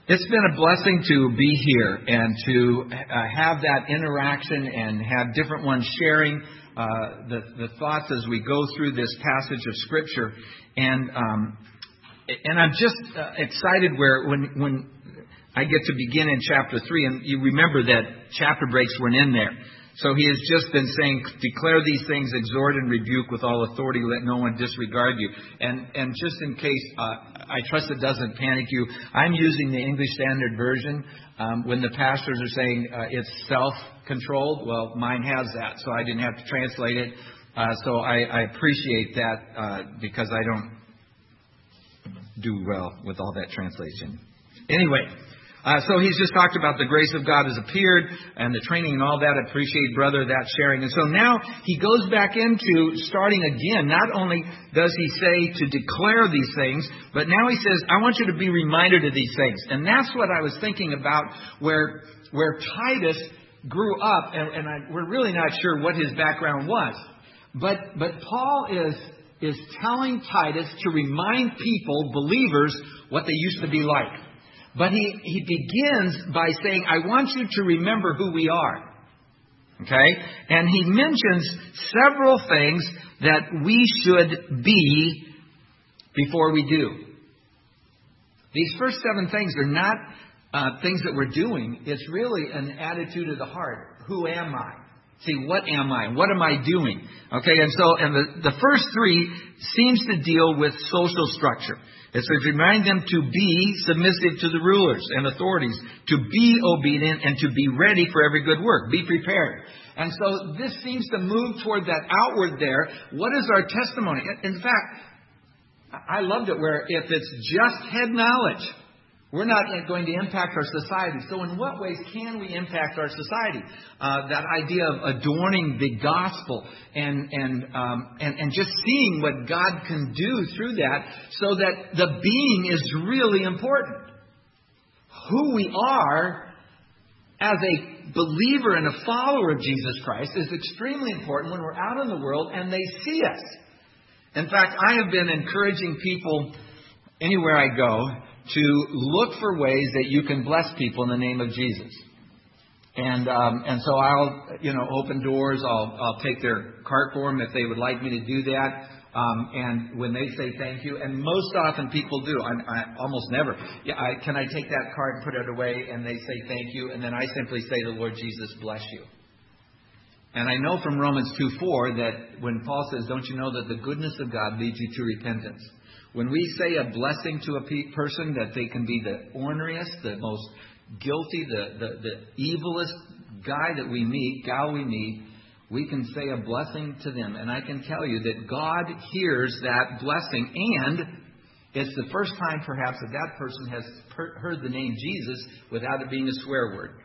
It's been a blessing to be here and to have that interaction and have different ones sharing the thoughts as we go through this passage of Scripture. And I'm just excited when I get to begin in chapter 3. And you remember that chapter breaks weren't in there. So he has just been saying, declare these things, exhort and rebuke with all authority, let no one disregard you. And just in case, I trust it doesn't panic you, I'm using the English Standard Version. When the pastors are saying it's self-controlled, well, mine has that, so I didn't have to translate it. So I appreciate that because I don't do well with all that translation. Anyway. So he's just talked about the grace of God has appeared and the training and all that. I appreciate, brother, that sharing. And so now he goes back into starting again. Not only does he say to declare these things, but now he says, I want you to be reminded of these things. And that's what I was thinking about where Titus grew up. And we're really not sure what his background was. But Paul is telling Titus to remind people, believers, what they used to be like. But he begins by saying, I want you to remember who we are. Okay? And he mentions several things that we should be before we do. These first 7 things are not things that we're doing. It's really an attitude of the heart. Who am I? See, what am I? What am I doing? Okay, and the first 3 seems to deal with social structure. It says, remind them to be submissive to the rulers and authorities, to be obedient, and to be ready for every good work. Be prepared. And so this seems to move toward that outward there. What is our testimony? In fact, I loved it where if it's just head knowledge, we're not going to impact our society. So in what ways can we impact our society? That idea of adorning the gospel and just seeing what God can do through that, so that the being is really important. Who we are as a believer and a follower of Jesus Christ is extremely important when we're out in the world and they see us. In fact, I have been encouraging people anywhere I go to look for ways that you can bless people in the name of Jesus. And so I'll, open doors. I'll take their cart for them if they would like me to do that. And when they say thank you, and most often people do, I almost never. Can I take that card and put it away? And they say thank you. And then I simply say, the Lord Jesus bless you. And I know from Romans 2:4 that when Paul says, don't you know that the goodness of God leads you to repentance? When we say a blessing to a person, that they can be the orneriest, the most guilty, the evilest guy that we meet, gal we meet, we can say a blessing to them. And I can tell you that God hears that blessing. And it's the first time perhaps that person has heard the name Jesus without it being a swear word.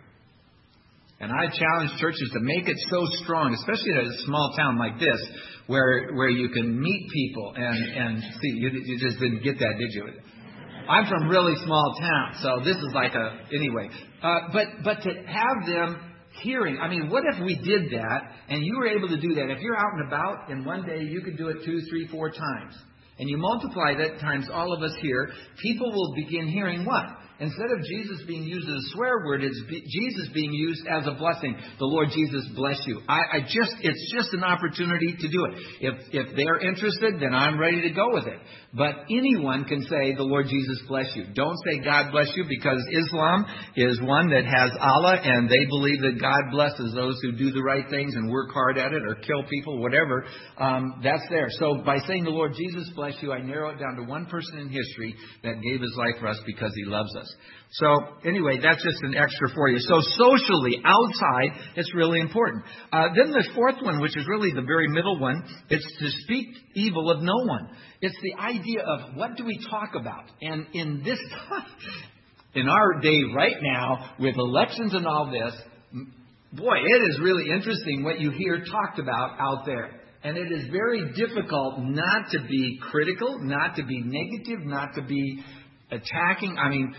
And I challenge churches to make it so strong, especially in a small town like this, where you can meet people and see. You just didn't get that, did you? I'm from a really small town, so this is like anyway. But to have them hearing, I mean, what if we did that and you were able to do that? If you're out and about and one day you could do it 2, 3, 4 times, and you multiply that times all of us here, people will begin hearing what? Instead of Jesus being used as a swear word, it's Jesus being used as a blessing. The Lord Jesus bless you. It's just an opportunity to do it. If they're interested, then I'm ready to go with it. But anyone can say, the Lord Jesus bless you. Don't say God bless you, because Islam is one that has Allah, and they believe that God blesses those who do the right things and work hard at it or kill people, whatever. That's there. So by saying the Lord Jesus bless you, I narrow it down to one person in history that gave his life for us because he loves us. So anyway, that's just an extra for you. So socially, outside, it's really important. Then the fourth one, which is really the very middle one, it's to speak evil of no one. It's the idea of what do we talk about? And in this time, in our day right now, with elections and all this, boy, it is really interesting what you hear talked about out there. And it is very difficult not to be critical, not to be negative, not to be attacking. I mean,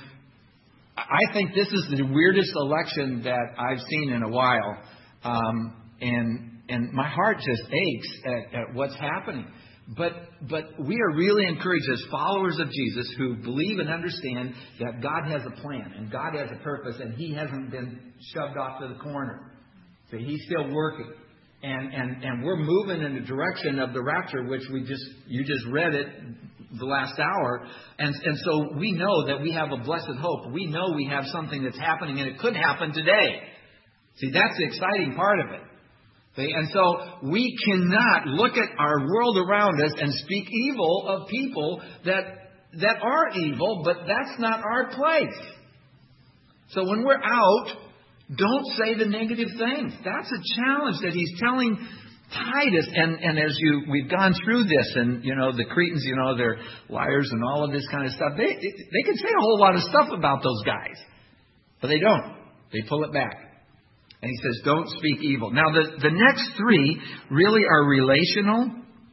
I think this is the weirdest election that I've seen in a while. And my heart just aches at what's happening. But we are really encouraged as followers of Jesus who believe and understand that God has a plan and God has a purpose, and He hasn't been shoved off to the corner. So He's still working. And we're moving in the direction of the rapture, which you just read it the last hour. And so we know that we have a blessed hope. We know we have something that's happening, and it could happen today. See, that's the exciting part of it. See? And so we cannot look at our world around us and speak evil of people that are evil, but that's not our place. So when we're out, don't say the negative things. That's a challenge that he's telling Titus. And as we've gone through this, and the Cretans, they're liars and all of this kind of stuff. They can say a whole lot of stuff about those guys, but they don't. They pull it back. And he says, don't speak evil. Now, the next three really are relational.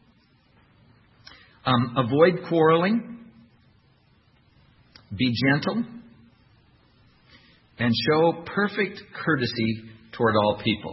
Avoid quarreling. Be gentle. And show perfect courtesy toward all people.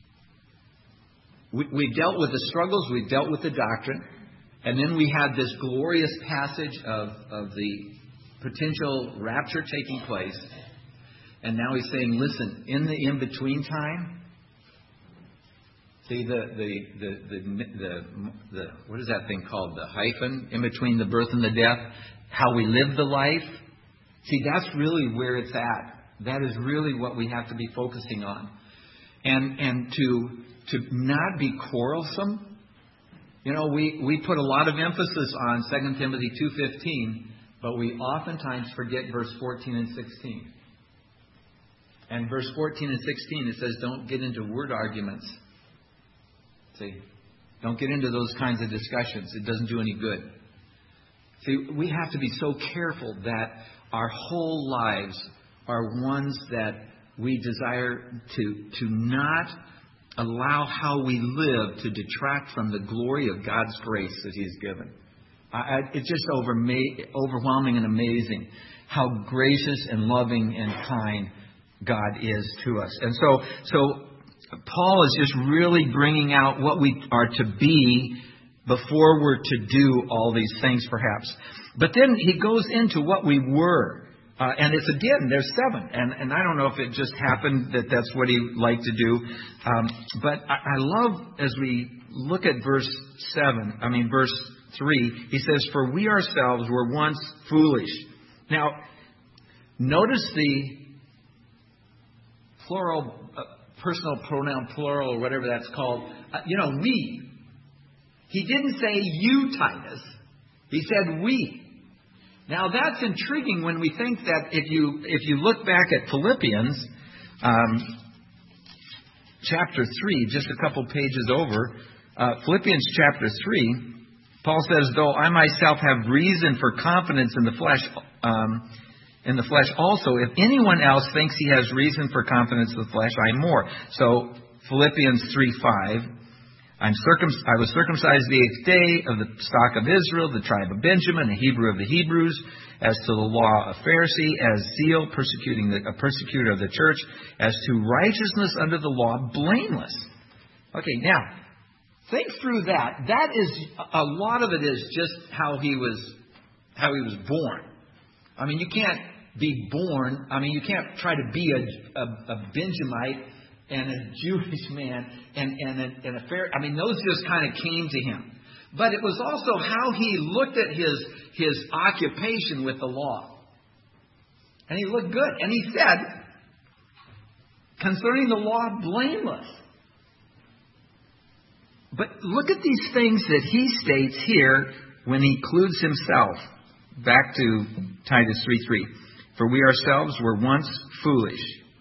We've dealt with the struggles. We've dealt with the doctrine. And then we had this glorious passage of the potential rapture taking place. And now he's saying, listen, in the in-between time, see the what is that thing called? The hyphen in between the birth and the death. How we live the life. See, that's really where it's at. That is really what we have to be focusing on, and to not be quarrelsome. We put a lot of emphasis on 2 Timothy 2:15, but we oftentimes forget verse 14 and 16. And verse 14 and 16, it says, don't get into word arguments. See, don't get into those kinds of discussions. It doesn't do any good. See, we have to be so careful that our whole lives are ones that we desire to not allow how we live to detract from the glory of God's grace that He's given. It's just overwhelming and amazing how gracious and loving and kind God is to us. And so Paul is just really bringing out what we are to be before we're to do all these things, perhaps. But then he goes into what we were. And it's again, there's 7. And I don't know if it just happened that that's what he liked to do. But I love as we look at verse 3, he says, for we ourselves were once foolish. Now, notice the plural, personal pronoun plural, or whatever that's called. We. He didn't say you, Titus. He said we. Now that's intriguing when we think that if you look back at Philippians chapter 3, just a couple pages over, Philippians chapter 3, Paul says, though I myself have reason for confidence in the flesh also, if anyone else thinks he has reason for confidence in the flesh, I more. So Philippians 3:5. I was circumcised the 8th day of the stock of Israel, the tribe of Benjamin, a Hebrew of the Hebrews, as to the law a Pharisee, as zeal, a persecutor of the church, as to righteousness under the law, blameless. Okay, now, think through that. That is, a lot of it is just how he was born. I mean, you can't be born, you can't try to be a Benjamite and a Jewish man and a Pharisee. Those just kind of came to him. But it was also how he looked at his occupation with the law. And he looked good. And he said, concerning the law, blameless. But look at these things that he states here when he includes himself. Back to Titus 3:3. For we ourselves were once foolish,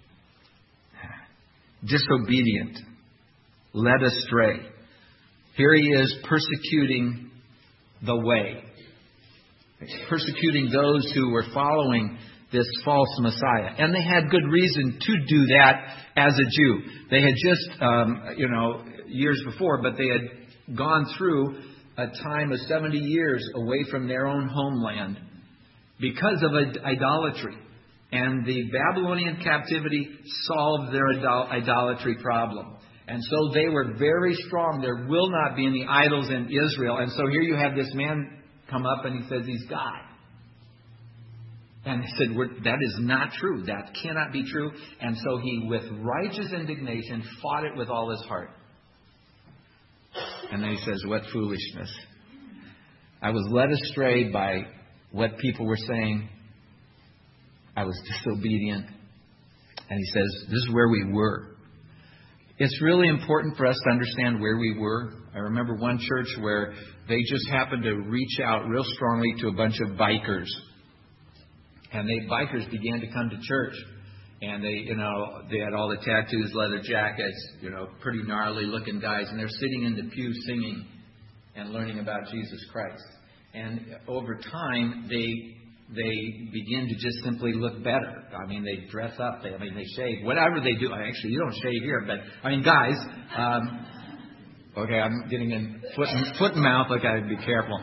disobedient, led astray. Here he is persecuting the way. Persecuting those who were following this false Messiah. And they had good reason to do that as a Jew. They had just, years before, but they had gone through a time of 70 years away from their own homeland because of idolatry. And the Babylonian captivity solved their idolatry problem. And so they were very strong. There will not be any idols in Israel. And so here you have this man come up and he says he's God. And he said, that is not true. That cannot be true. And so he, with righteous indignation, fought it with all his heart. And then he says, what foolishness. I was led astray by what people were saying. I was disobedient. And he says, this is where we were. It's really important for us to understand where we were. I remember one church where they just happened to reach out real strongly to a bunch of bikers. And bikers began to come to church. And they had all the tattoos, leather jackets, pretty gnarly looking guys. And they're sitting in the pew singing and learning about Jesus Christ. And over time, they begin to just simply look better. I mean, they dress up. They shave. Whatever they do. Actually, you don't shave here, but guys. Okay, I'm getting in foot and mouth. I got to be careful.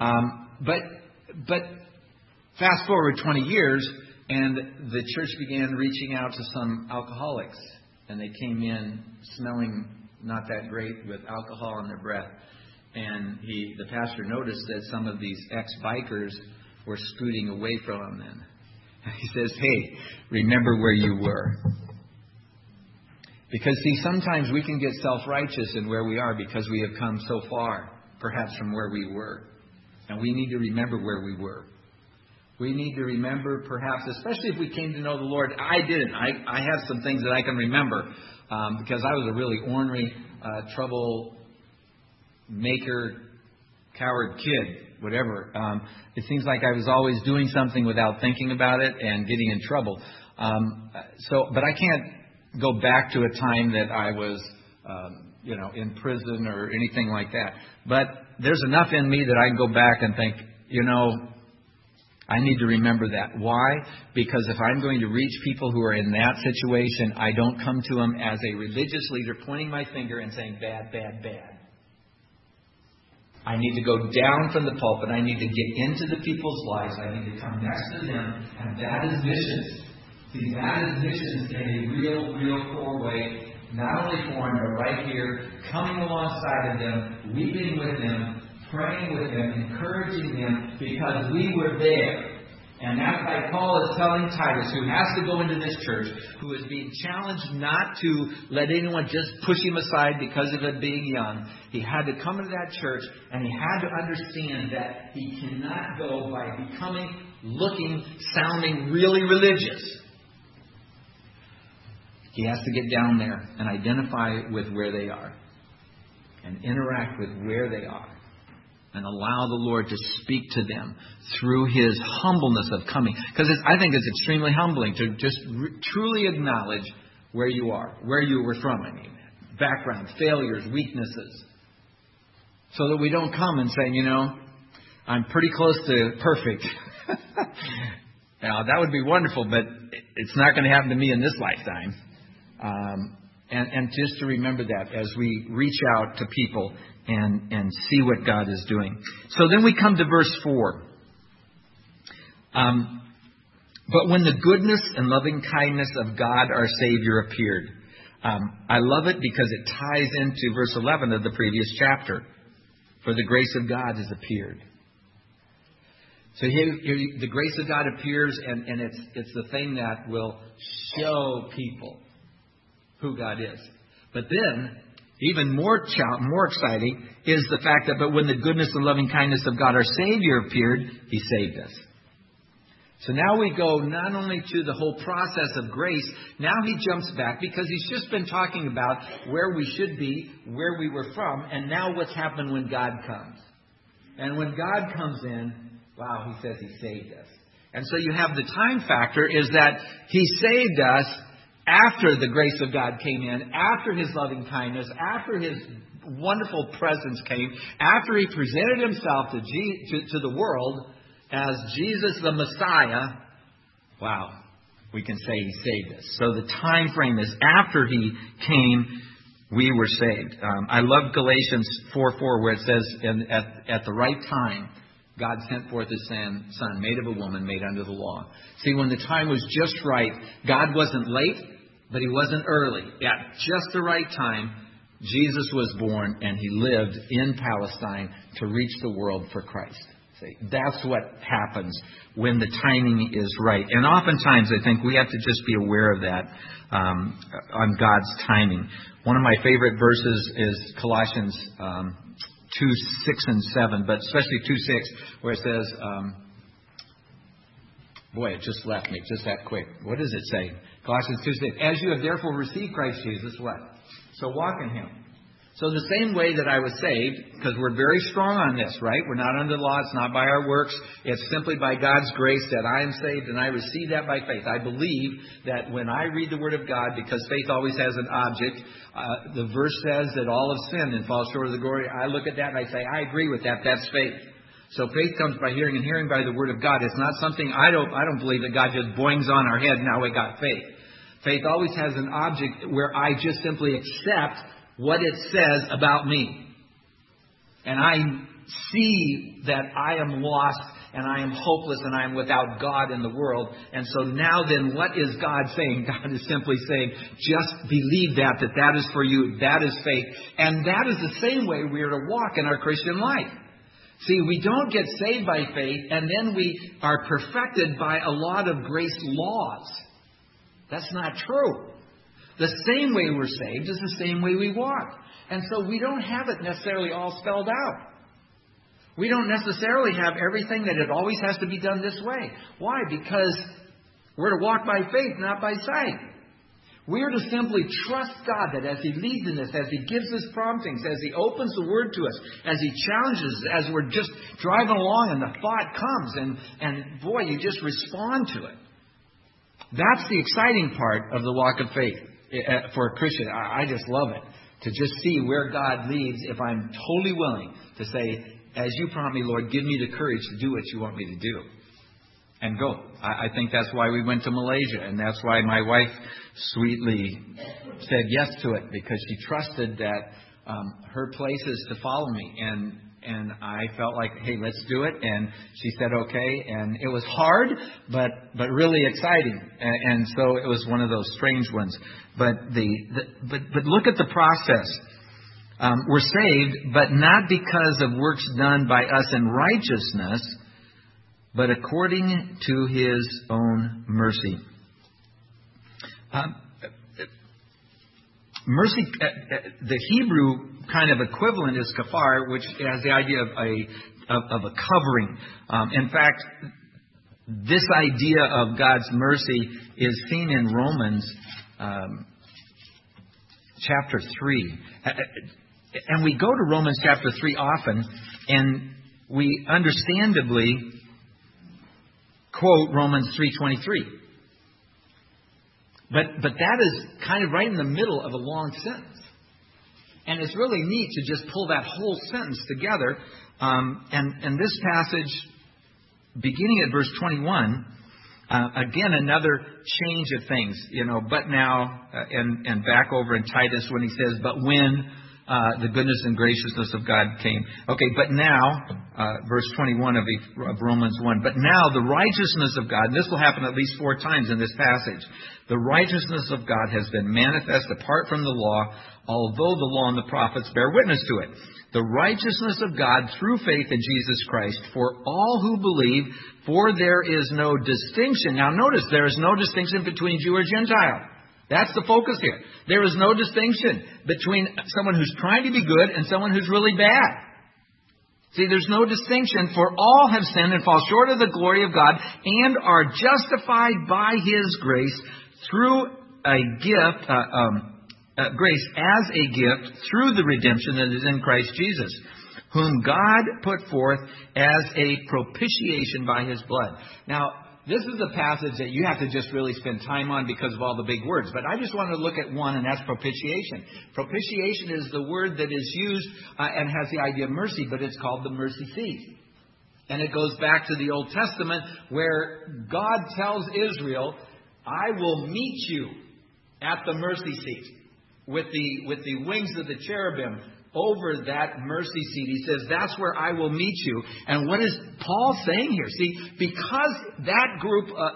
But fast forward 20 years, and the church began reaching out to some alcoholics, and they came in smelling not that great with alcohol in their breath. And the pastor noticed that some of these ex-bikers were scooting away from him then. And he says, hey, remember where you were. Because, see, sometimes we can get self-righteous in where we are because we have come so far, perhaps from where we were. And we need to remember where we were. We need to remember, perhaps, especially if we came to know the Lord. I didn't. I have some things that I can remember because I was a really ornery, troublemaker, coward kid. Whatever. It seems like I was always doing something without thinking about it and getting in trouble. But I can't go back to a time that I was, in prison or anything like that. But there's enough in me that I can go back and think, I need to remember that. Why? Because if I'm going to reach people who are in that situation, I don't come to them as a religious leader pointing my finger and saying, bad, bad, bad. I need to go down from the pulpit. I need to get into the people's lives. I need to come next to them. And that is missions. See, that is missions in a real core way. Not only foreign, but right here, coming alongside of them, weeping with them, praying with them, encouraging them, because we were there. And that's why Paul is telling Titus, who has to go into this church, who is being challenged not to let anyone just push him aside because of it being young. He had to come into that church, and he had to understand that he cannot go by becoming, looking, sounding really religious. He has to get down there and identify with where they are and interact with where they are. And allow the Lord to speak to them through His humbleness of coming. Because I think it's extremely humbling to just truly acknowledge where you are, where you were from. Background, failures, weaknesses. So that we don't come and say, I'm pretty close to perfect. Now, that would be wonderful, but it's not going to happen to me in this lifetime. And just to remember that as we reach out to people and see what God is doing. So then we come to verse 4. But when the goodness and loving kindness of God our Savior appeared. I love it because it ties into verse 11 of the previous chapter. For the grace of God has appeared. So here the grace of God appears, and it's the thing that will show people who God is. But then, even more exciting is the fact that, but when the goodness and loving kindness of God our Savior appeared, He saved us. So now we go not only to the whole process of grace, now He jumps back because He's just been talking about where we should be, where we were from, and now what's happened when God comes. And when God comes in, wow, He says He saved us. And so you have the time factor is that He saved us after the grace of God came in, after His loving kindness, after His wonderful presence came, after He presented Himself to the world as Jesus the Messiah. Wow, we can say He saved us. So the time frame is after He came, we were saved. I love Galatians 4:4 where it says, at the right time, God sent forth His Son, made of a woman, made under the law. See, when the time was just right, God wasn't late, but He wasn't early. At just the right time, Jesus was born and he lived in Palestine to reach the world for Christ. See, that's what happens when the timing is right. And oftentimes I think we have to just be aware of that on God's timing. One of my favorite verses is Colossians 2:6-7, but especially 2:6, where it says, boy, it just left me just that quick. What does it say? Colossians 2:6. As you have therefore received Christ Jesus, what? So walk in Him. So the same way that I was saved, because we're very strong on this, right? We're not under the law. It's not by our works. It's simply by God's grace that I am saved, and I receive that by faith. I believe that when I read the Word of God, because faith always has an object, the verse says that all have sinned and fall short of the glory. I look at that and I say, I agree with that. That's faith. So faith comes by hearing, and hearing by the Word of God. It's not something I don't believe that God just boings on our head. Now we got faith. Faith always has an object where I just simply accept what it says about me. And I see that I am lost and I am hopeless and I am without God in the world. And so now then, what is God saying? God is simply saying, just believe that is for you. That is faith. And that is the same way we are to walk in our Christian life. See, we don't get saved by faith and then we are perfected by a lot of grace laws. That's not true. The same way we're saved is the same way we walk. And so we don't have it necessarily all spelled out. We don't necessarily have everything that it always has to be done this way. Why? Because we're to walk by faith, not by sight. We're to simply trust God that as He leads in this, as He gives us promptings, as He opens the Word to us, as He challenges, as we're just driving along and the thought comes and boy, you just respond to it. That's the exciting part of the walk of faith for a Christian. I just love it, to just see where God leads if I'm totally willing to say, as you prompt me, Lord, give me the courage to do what you want me to do. And go. I think that's why we went to Malaysia, and that's why my wife sweetly said yes to it, because she trusted that her place is to follow me. And I felt like, hey, let's do it. And she said, okay. And it was hard, but really exciting. And so it was one of those strange ones. But look at the process. We're saved, but not because of works done by us in righteousness, but according to His own mercy. Mercy, the Hebrew kind of equivalent is kafar, which has the idea of a covering. In fact, this idea of God's mercy is seen in Romans chapter 3. And we go to Romans chapter 3 often, and we understandably quote Romans 3:23. But that is kind of right in the middle of a long sentence. And it's really neat to just pull that whole sentence together. And this passage, beginning at verse 21, again, another change of things. But now, and back over in Titus when he says, but when the goodness and graciousness of God came. Okay, but now, verse 21 of Romans 1, but now the righteousness of God, and this will happen at least 4 times in this passage, the righteousness of God has been manifest apart from the law, although the law and the prophets bear witness to it. The righteousness of God through faith in Jesus Christ for all who believe, for there is no distinction. Now notice, there is no distinction between Jew or Gentile. That's the focus here. There is no distinction between someone who's trying to be good and someone who's really bad. See, there's no distinction, for all have sinned and fall short of the glory of God and are justified by His grace through a gift, grace as a gift through the redemption that is in Christ Jesus, whom God put forth as a propitiation by His blood. Now, this is a passage that you have to just really spend time on because of all the big words. But I just want to look at one, and that's propitiation. Propitiation is the word that is used and has the idea of mercy, but it's called the mercy seat. And it goes back to the Old Testament where God tells Israel, I will meet you at the mercy seat with the wings of the cherubim over that mercy seat. He says, that's where I will meet you. And what is Paul saying here? See, because that group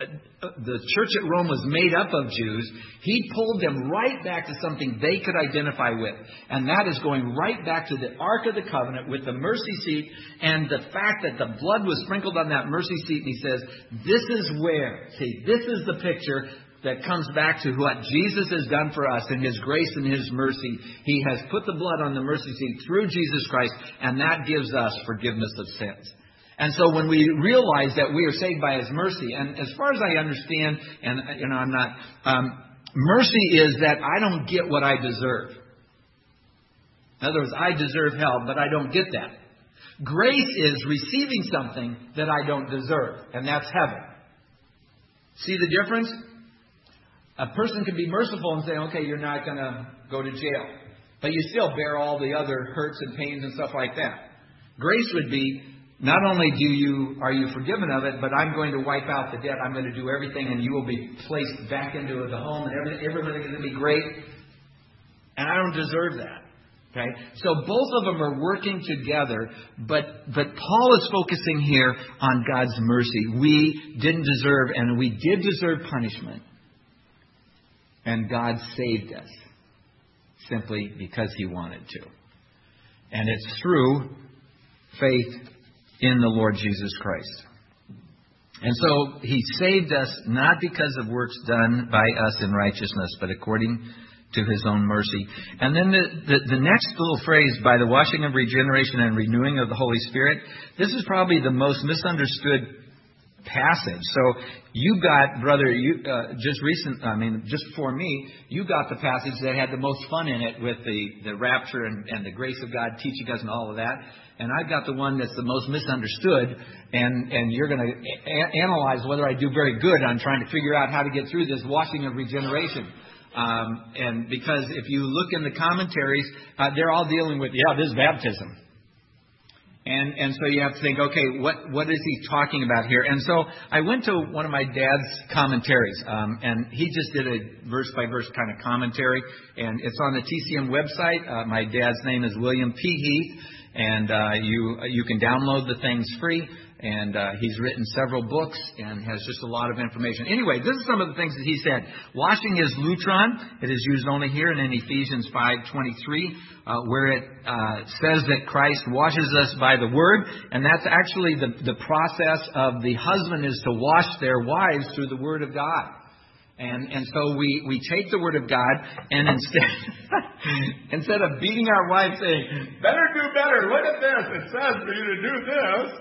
the church at Rome was made up of Jews, he pulled them right back to something they could identify with. And that is going right back to the Ark of the Covenant with the mercy seat and the fact that the blood was sprinkled on that mercy seat. And he says, this is where, see, this is the picture that comes back to what Jesus has done for us in His grace and His mercy. He has put the blood on the mercy seat through Jesus Christ, and that gives us forgiveness of sins. And so when we realize that we are saved by His mercy, and as far as I understand, and I'm not, mercy is that I don't get what I deserve. In other words, I deserve hell, but I don't get that. Grace is receiving something that I don't deserve, and that's heaven. See the difference? A person can be merciful and say, okay, you're not going to go to jail. But you still bear all the other hurts and pains and stuff like that. Grace would be, not only are you forgiven of it, but I'm going to wipe out the debt. I'm going to do everything, and you will be placed back into the home, and everything is going to be great. And I don't deserve that. Okay? So both of them are working together, but Paul is focusing here on God's mercy. We didn't deserve, and we did deserve punishment. And God saved us simply because He wanted to. And it's through faith in the Lord Jesus Christ. And so He saved us not because of works done by us in righteousness, but according to His own mercy. And then the next little phrase, by the washing of regeneration and renewing of the Holy Spirit, this is probably the most misunderstood passage. So you got, brother, just for me, you got the passage that had the most fun in it with the rapture and the grace of God teaching us and all of that. And I've got the one that's the most misunderstood, and you're going to analyze whether I do very good on trying to figure out how to get through this washing of regeneration. And because if you look in the commentaries, they're all dealing with, this is baptism. And so you have to think, okay, what is he talking about here? And so I went to one of my dad's commentaries, and he just did a verse-by-verse kind of commentary, and it's on the TCM website. My dad's name is William P. Heath, and you can download the things free. And he's written several books and has just a lot of information. Anyway, this is some of the things that he said. Washing is lutron. It is used only here and in Ephesians 5:23, where it says that Christ washes us by the Word. And that's actually the process of the husband is to wash their wives through the Word of God. And so we take the Word of God, and instead of beating our wives saying, better do better, look at this, it says for you to do this.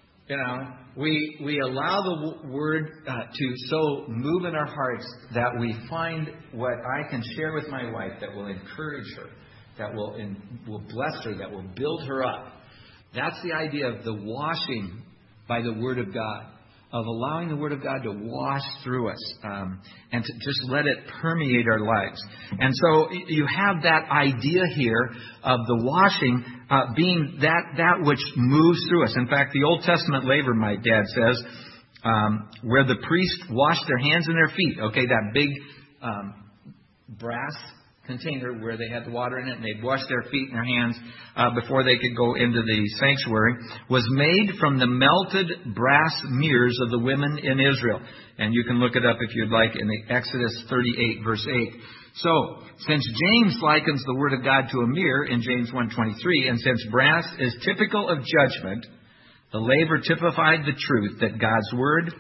We allow the Word to so move in our hearts that we find what I can share with my wife that will encourage her, that will bless her, that will build her up. That's the idea of the washing by the Word of God, of allowing the Word of God to wash through us and to just let it permeate our lives. And so you have that idea here of the washing being that which moves through us. In fact, the Old Testament laver, my dad says, where the priest washed their hands and their feet, okay, that big brass container where they had the water in it and they'd wash their feet and their hands before they could go into the sanctuary, was made from the melted brass mirrors of the women in Israel. And you can look it up if you'd like in the Exodus 38, verse 8. So, since James likens the Word of God to a mirror in James 1:23, and since brass is typical of judgment, the laver typified the truth that God's Word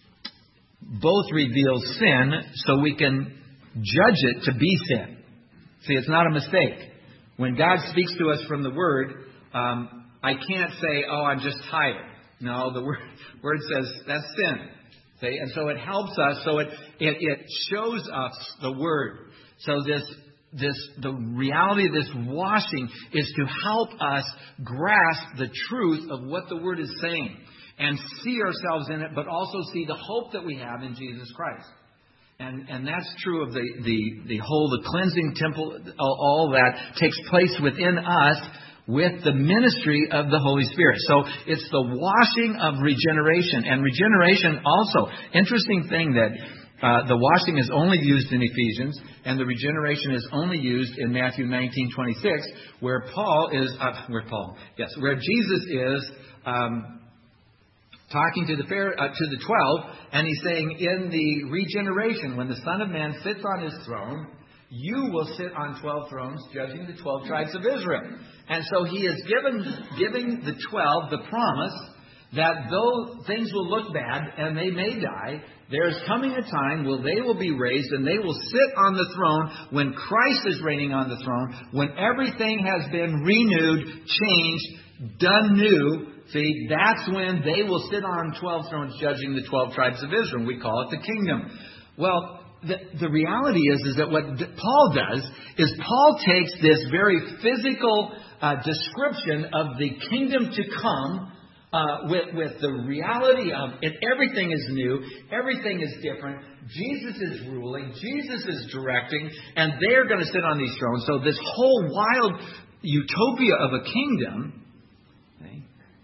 both reveals sin so we can judge it to be sin. See, it's not a mistake. When God speaks to us from the Word, I can't say, I'm just tired. No, the Word says that's sin. See? And so it helps us. So it shows us the Word. So the reality of this washing is to help us grasp the truth of what the Word is saying and see ourselves in it, but also see the hope that we have in Jesus Christ. And that's true of the cleansing temple, all that takes place within us with the ministry of the Holy Spirit. So it's the washing of regeneration. And regeneration also, interesting thing that the washing is only used in Ephesians, and the regeneration is only used in Matthew 19:26, where Jesus is talking to the 12, and he's saying, in the regeneration, when the Son of Man sits on his throne, you will sit on 12 thrones, judging the 12 tribes of Israel. And so he is giving the 12 the promise that though things will look bad and they may die, there is coming a time when they will be raised and they will sit on the throne when Christ is reigning on the throne, when everything has been renewed, changed, done new. See, that's when they will sit on 12 thrones judging the 12 tribes of Israel. We call it the kingdom. Well, the reality is that what Paul does is Paul takes this very physical description of the kingdom to come with the reality of it. Everything is new. Everything is different. Jesus is ruling. Jesus is directing. And they're going to sit on these thrones. So this whole wild utopia of a kingdom, okay,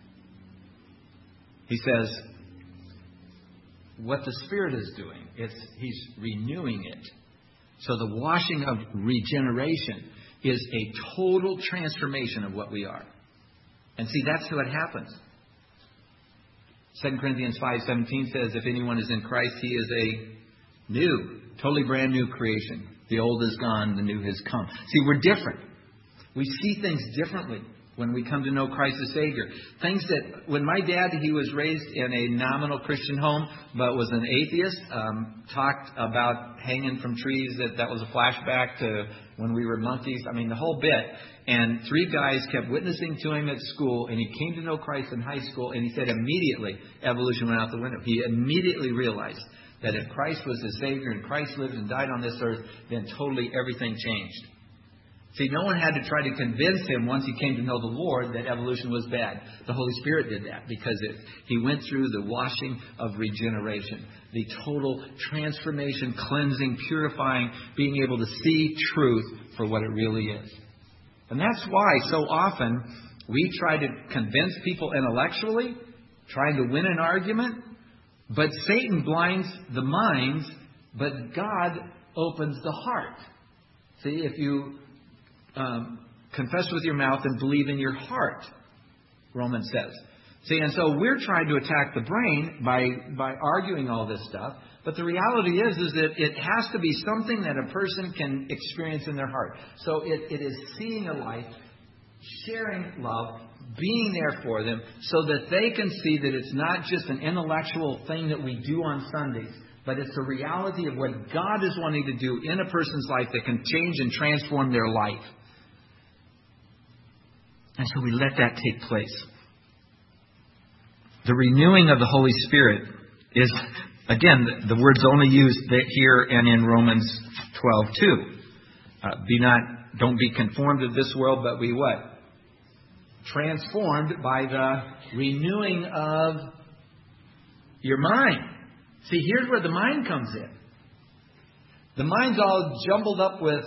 he says, what the Spirit is doing, He's renewing it. So the washing of regeneration is a total transformation of what we are. And see, that's what happens. 2 Corinthians 5:17 says, if anyone is in Christ, he is a new, totally brand new creation. The old is gone, the new has come. See, we're different. We see things differently when we come to know Christ as Savior. Things that, when my dad, he was raised in a nominal Christian home, but was an atheist, talked about hanging from trees, that was a flashback to when we were monkeys. I mean, the whole bit. And 3 guys kept witnessing to him at school, and he came to know Christ in high school, and he said immediately, evolution went out the window. He immediately realized that if Christ was his Savior and Christ lived and died on this earth, then totally everything changed. See, no one had to try to convince him once he came to know the Lord that evolution was bad. The Holy Spirit did that because he went through the washing of regeneration, the total transformation, cleansing, purifying, being able to see truth for what it really is. And that's why so often we try to convince people intellectually, trying to win an argument, but Satan blinds the minds, but God opens the heart. See, if you confess with your mouth and believe in your heart, Romans says. See, and so we're trying to attack the brain by arguing all this stuff. But the reality is that it has to be something that a person can experience in their heart. So it is seeing a life, sharing love, being there for them, so that they can see that it's not just an intellectual thing that we do on Sundays, but it's a reality of what God is wanting to do in a person's life that can change and transform their life. And so we let that take place. The renewing of the Holy Spirit is, again, the word's only used here and in Romans 12:2. Don't be conformed to this world, but be what? Transformed by the renewing of your mind. See, here's where the mind comes in. The mind's all jumbled up with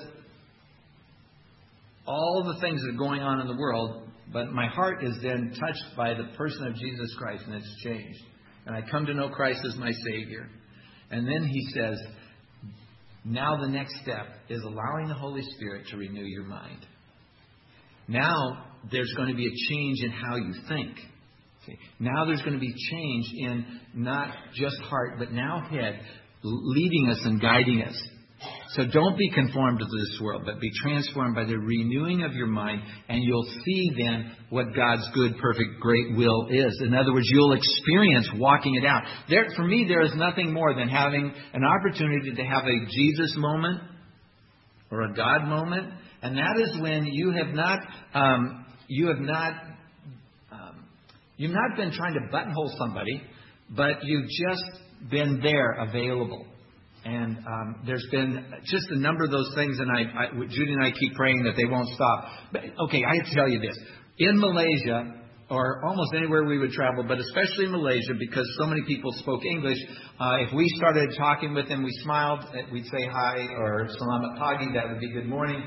all the things that are going on in the world, but my heart is then touched by the person of Jesus Christ, and it's changed. And I come to know Christ as my Savior. And then he says, now the next step is allowing the Holy Spirit to renew your mind. Now there's going to be a change in how you think. See? Now there's going to be change in not just heart, but now head, leading us and guiding us. So don't be conformed to this world, but be transformed by the renewing of your mind, and you'll see then what God's good, perfect, great will is. In other words, you'll experience walking it out. For me, there is nothing more than having an opportunity to have a Jesus moment or a God moment, and that is when you have not been trying to buttonhole somebody, but you've just been there, available. And there's been just a number of those things, and Judy and I keep praying that they won't stop. But, okay, I have to tell you this. In Malaysia, or almost anywhere we would travel, but especially in Malaysia, because so many people spoke English, if we started talking with them, we smiled, we'd say hi, or selamat pagi, that would be good morning.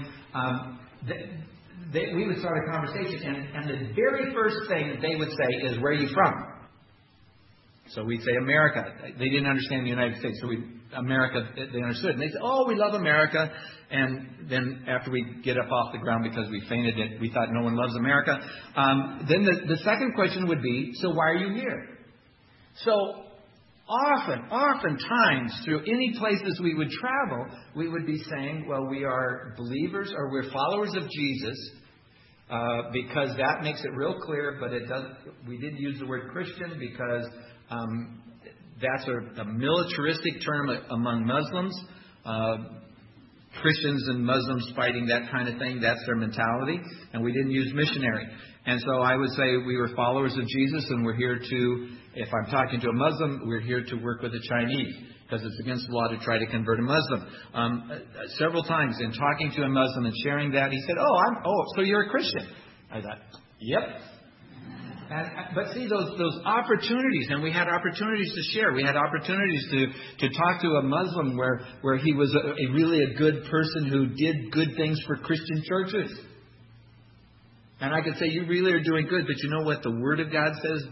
We would start a conversation, and the very first thing that they would say is, where are you from? So we'd say America. They didn't understand the United States, so America, they understood. And they said, oh, we love America. And then after we get up off the ground because we fainted it, we thought no one loves America. Then the second question would be, so why are you here? So oftentimes, through any places we would travel, we would be saying, well, we are believers or we're followers of Jesus, because that makes it real clear, but it doesn't. We didn't use the word Christian because that's a militaristic term among Muslims. Christians and Muslims fighting that kind of thing, that's their mentality. And we didn't use missionary. And so I would say we were followers of Jesus, and we're here to, if I'm talking to a Muslim, we're here to work with a Chinese, because it's against the law to try to convert a Muslim. Several times in talking to a Muslim and sharing that, he said, so you're a Christian. I thought, yep. But see, those opportunities, and we had opportunities to share. We had opportunities to talk to a Muslim where he was really a good person who did good things for Christian churches. And I could say, you really are doing good, but you know what the Word of God says?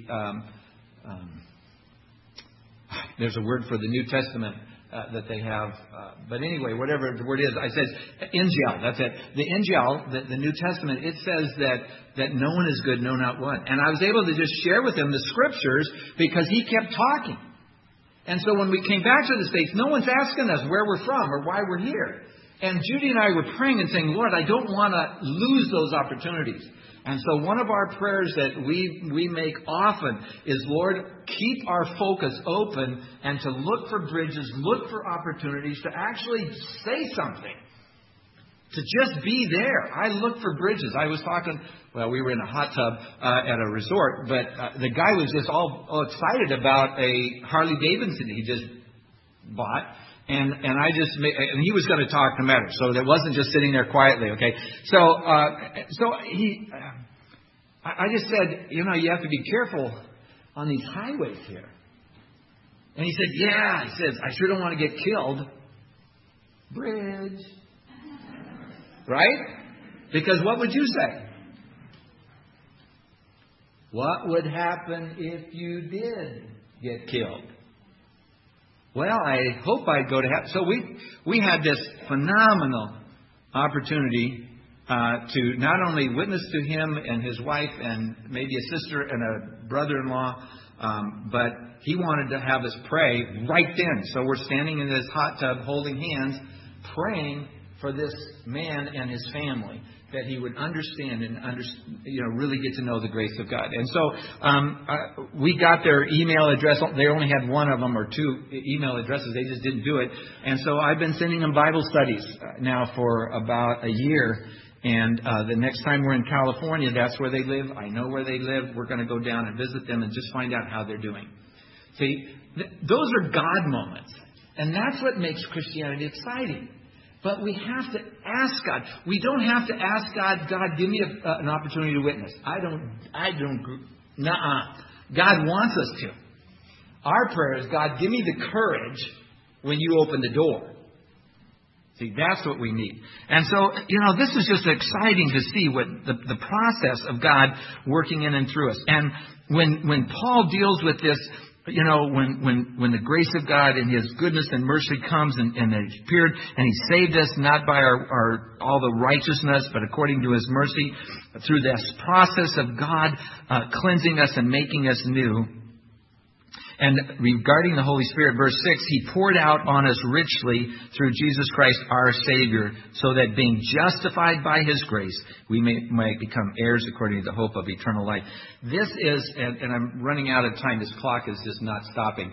There's a word for the New Testament that they have. But anyway, whatever the word is, I said, Injil, that's it. The Injil, the New Testament, it says that no one is good, no, not one. And I was able to just share with him the Scriptures because he kept talking. And so when we came back to the States, no one's asking us where we're from or why we're here. And Judy and I were praying and saying, Lord, I don't want to lose those opportunities. And so one of our prayers that we make often is, Lord, keep our focus open and to look for bridges, look for opportunities to actually say something, to just be there. I look for bridges. I was talking, we were in a hot tub at a resort, but the guy was just all excited about a Harley Davidson he just bought. And he was going to talk no matter. So that wasn't just sitting there quietly, okay? I just said, you have to be careful on these highways here. And he said, yeah. He says, I sure don't want to get killed. Bridge. Right? Because what would you say? What would happen if you did get killed? Well, I hope I'd go to heaven. So we had this phenomenal opportunity to not only witness to him and his wife and maybe a sister and a brother-in-law, but he wanted to have us pray right then. So we're standing in this hot tub holding hands, praying for this man and his family, that he would understand and really get to know the grace of God. And so we got their email address. They only had one of them or two email addresses. They just didn't do it. And so I've been sending them Bible studies now for about a year. And the next time we're in California, that's where they live. I know where they live. We're going to go down and visit them and just find out how they're doing. See, those are God moments. And that's what makes Christianity exciting. But we have to ask God. We don't have to ask God, give me an opportunity to witness. I don't. Nuh-uh. God wants us to. Our prayer is, God, give me the courage when you open the door. See, that's what we need. And so, this is just exciting to see what the process of God working in and through us. And when Paul deals with this, when the grace of God and His goodness and mercy comes and it appeared and He saved us not by our all the righteousness, but according to His mercy, through this process of God cleansing us and making us new. And regarding the Holy Spirit, verse 6, He poured out on us richly through Jesus Christ our Savior, so that being justified by His grace, we might become heirs according to the hope of eternal life. This is, and I'm running out of time, this clock is just not stopping.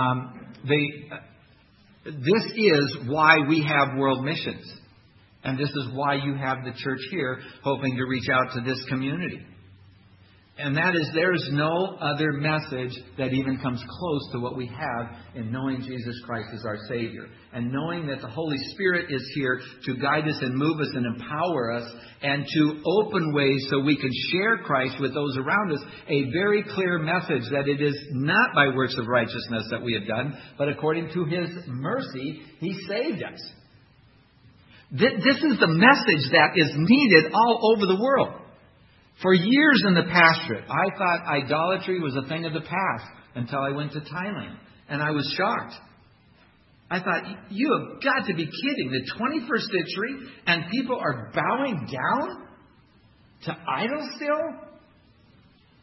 This is why we have world missions. And this is why you have the church here, hoping to reach out to this community. And that is, there is no other message that even comes close to what we have in knowing Jesus Christ as our Savior. And knowing that the Holy Spirit is here to guide us and move us and empower us and to open ways so we can share Christ with those around us. A very clear message that it is not by works of righteousness that we have done, but according to His mercy, He saved us. This is the message that is needed all over the world. For years in the pastorate, I thought idolatry was a thing of the past until I went to Thailand. And I was shocked. I thought, you have got to be kidding. The 21st century and people are bowing down to idols still?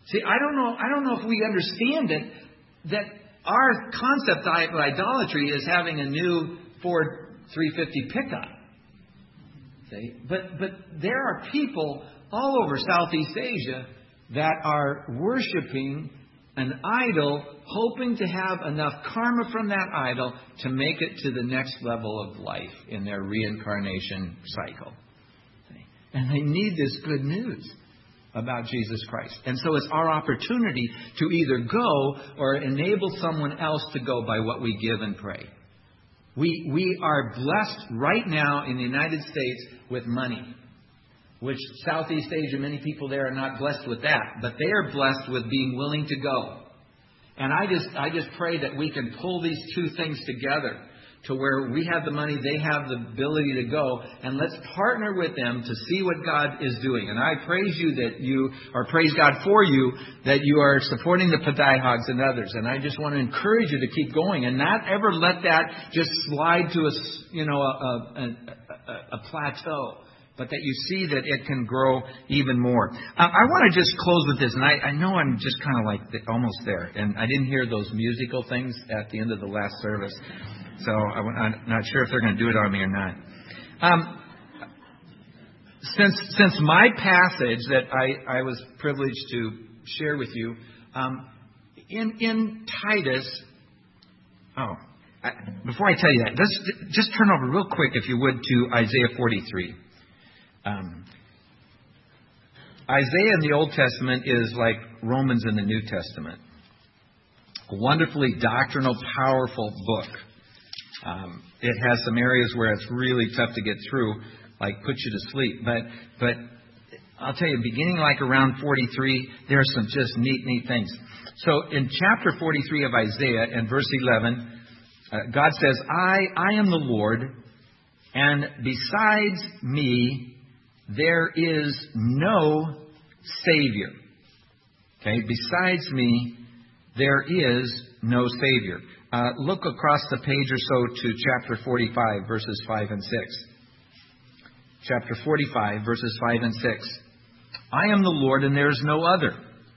See, I don't know if we understand it, that our concept of idolatry is having a new Ford 350 pickup. See? But there are people all over Southeast Asia that are worshiping an idol, hoping to have enough karma from that idol to make it to the next level of life in their reincarnation cycle. And they need this good news about Jesus Christ. And so it's our opportunity to either go or enable someone else to go by what we give and pray. We are blessed right now in the United States with money, which Southeast Asia, many people there are not blessed with that, but they are blessed with being willing to go. And I just pray that we can pull these two things together to where we have the money, they have the ability to go, and let's partner with them to see what God is doing. And I praise you that you, or praise God for you, that you are supporting the Padai and others. And I just want to encourage you to keep going and not ever let that just slide to a plateau, but that you see that it can grow even more. I want to just close with this, and I know I'm just kind of like almost there, and I didn't hear those musical things at the end of the last service. So I'm not sure if they're going to do it on me or not. Since my passage that I was privileged to share with you, in Titus, before I tell you that, let's just turn over real quick, if you would, to Isaiah 43. Isaiah in the Old Testament is like Romans in the New Testament. A wonderfully doctrinal, powerful book. It has some areas where it's really tough to get through, like puts you to sleep. But I'll tell you, beginning like around 43, there are some just neat things. So in chapter 43 of Isaiah, and verse 11, God says, I am the Lord, and besides me, there is no Savior. Okay, besides me, there is no Savior. Look across the page or so to chapter 45, verses 5 and 6. Chapter 45, verses 5 and 6. I am the Lord, and there is no other.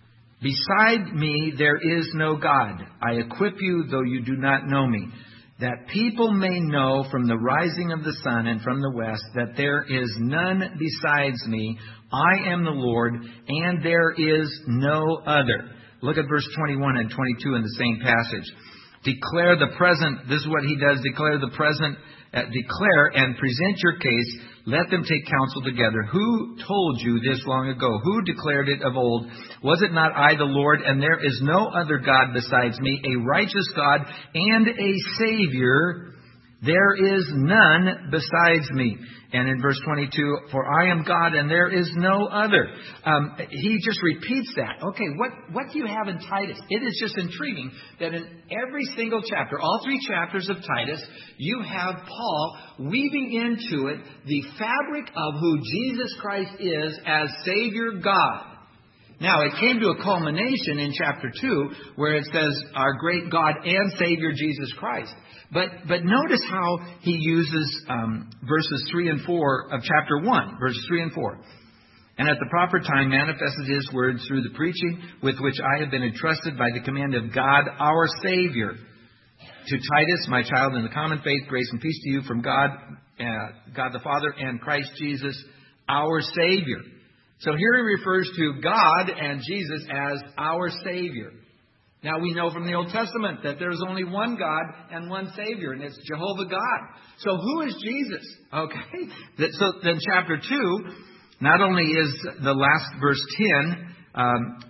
Beside me, there is no God. I equip you, though you do not know me, that people may know from the rising of the sun and from the west that there is none besides me. I am the Lord, and there is no other. Look at verse 21 and 22 in the same passage. Declare the present. This is what he does. Declare the present. Declare and present your case. Let them take counsel together. Who told you this long ago? Who declared it of old? Was it not I, the Lord? And there is no other God besides me, a righteous God and a Savior. There is none besides me. And in verse 22, for I am God and there is no other. He just repeats that. Okay, what do you have in Titus? It is just intriguing that in every single chapter, all 3 chapters of Titus, you have Paul weaving into it the fabric of who Jesus Christ is as Savior God. Now, it came to a culmination in chapter 2 where it says our great God and Savior Jesus Christ. But notice how he uses verses 3 and 4 of chapter 1, verses 3 and 4. And at the proper time manifested his words through the preaching with which I have been entrusted by the command of God our Savior. To Titus, my child in the common faith, grace and peace to you from God the Father and Christ Jesus, our Savior. So here he refers to God and Jesus as our Savior. Now we know from the Old Testament that there's only one God and one Savior, and it's Jehovah God. So who is Jesus? Okay. So then chapter 2, not only is the last verse 10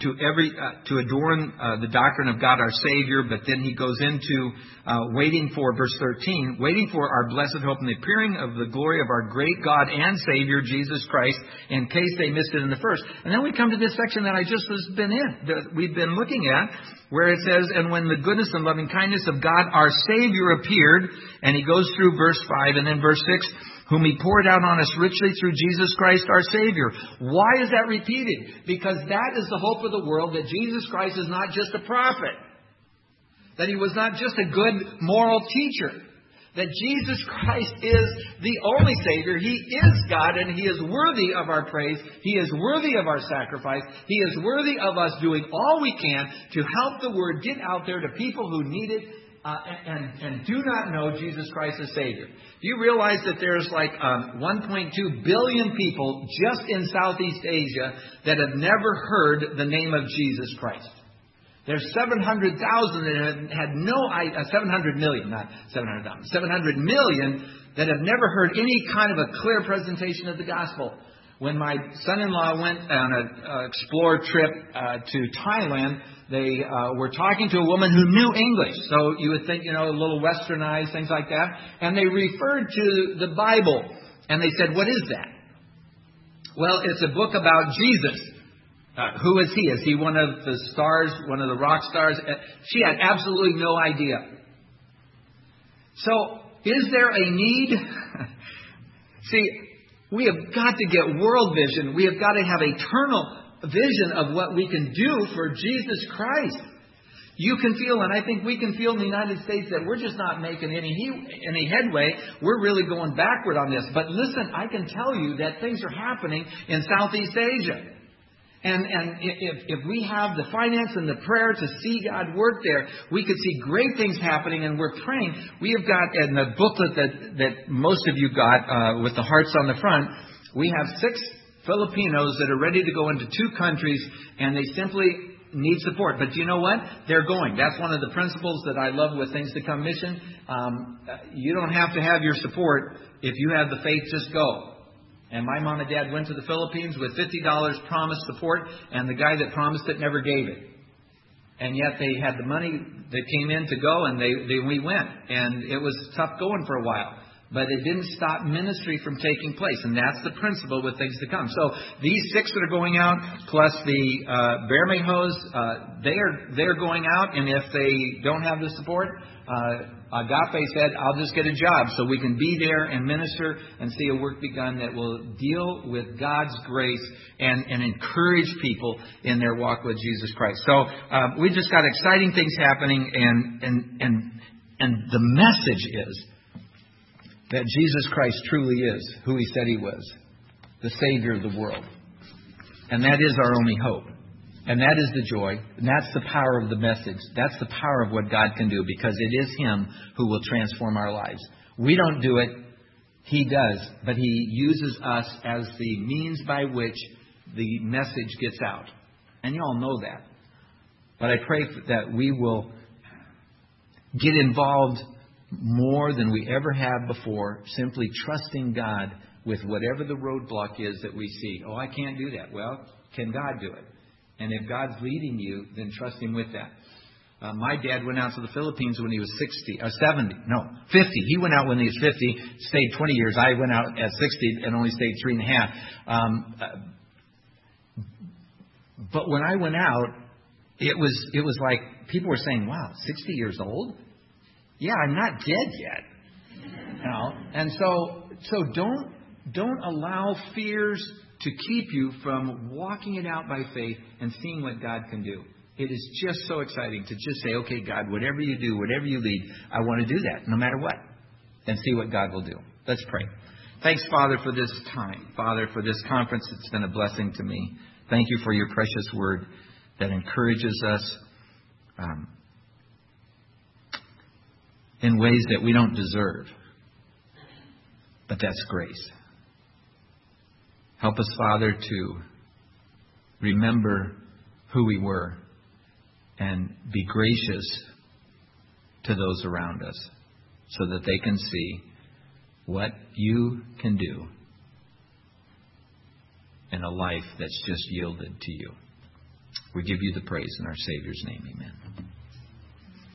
to adorn the doctrine of God our Savior, but then he goes into waiting for, verse 13, waiting for our blessed hope and the appearing of the glory of our great God and Savior, Jesus Christ, in case they missed it in the first. And then we come to this section that I just we've been looking at, where it says, and when the goodness and loving kindness of God our Savior appeared, and he goes through verse 5 and then verse 6, whom he poured out on us richly through Jesus Christ our Savior. Why is that repeated? Because that is the hope of the world, that Jesus Christ is not just a prophet, that he was not just a good moral teacher, that Jesus Christ is the only Savior. He is God, and He is worthy of our praise. He is worthy of our sacrifice. He is worthy of us doing all we can to help the Word get out there to people who need it and do not know Jesus Christ as Savior. Do you realize that there's like 1.2 billion people just in Southeast Asia that have never heard the name of Jesus Christ? There's 700,000 that had no idea, 700 million, not 700,000, 700 million that have never heard any kind of a clear presentation of the gospel. When my son-in-law went on an explore trip to Thailand, they were talking to a woman who knew English. So you would think, a little westernized, things like that. And they referred to the Bible. And they said, what is that? Well, it's a book about Jesus. Who is He? Is He one of the stars, one of the rock stars? She had absolutely no idea. So, is there a need? See, we have got to get world vision. We have got to have eternal vision of what we can do for Jesus Christ. You can feel, and I think we can feel in the United States, that we're just not making any headway. We're really going backward on this. But listen, I can tell you that things are happening in Southeast Asia. And if we have the finance and the prayer to see God work there, we could see great things happening, and we're praying. We have got, in the booklet that most of you got with the hearts on the front, we have 6 Filipinos that are ready to go into 2 countries, and they simply need support. But do you know what? They're going. That's one of the principles that I love with Things to Come Mission. You don't have to have your support. If you have the faith, just go. And my mom and dad went to the Philippines with $50 promised support, and the guy that promised it never gave it. And yet they had the money that came in to go, and we went. And it was tough going for a while. But it didn't stop ministry from taking place. And that's the principle with Things to Come. So these 6 that are going out, plus the Bermejos, they're going out. And if they don't have the support, Agape said, I'll just get a job so we can be there and minister and see a work begun that will deal with God's grace and encourage people in their walk with Jesus Christ. So we just got exciting things happening, and the message is that Jesus Christ truly is who He said He was, the Savior of the world. And that is our only hope. And that is the joy. And that's the power of the message. That's the power of what God can do, because it is Him who will transform our lives. We don't do it. He does. But He uses us as the means by which the message gets out. And you all know that. But I pray that we will get involved more than we ever have before, simply trusting God with whatever the roadblock is that we see. Oh, I can't do that. Well, can God do it? And if God's leading you, then trust Him with that. My dad went out to the Philippines when he was 50. He went out when he was 50, stayed 20 years. I went out at 60 and only stayed 3.5. But when I went out, it was like people were saying, wow, 60 years old? Yeah, I'm not dead yet. And so don't allow fears to keep you from walking it out by faith and seeing what God can do. It is just so exciting to just say, okay, God, whatever you do, whatever you lead, I want to do that no matter what, and see what God will do. Let's pray. Thanks, Father, for this time. Father, for this conference. It's been a blessing to me. Thank you for your precious word that encourages us in ways that we don't deserve. But that's grace. Help us, Father, to remember who we were and be gracious to those around us so that they can see what you can do in a life that's just yielded to you. We give you the praise in our Savior's name. Amen.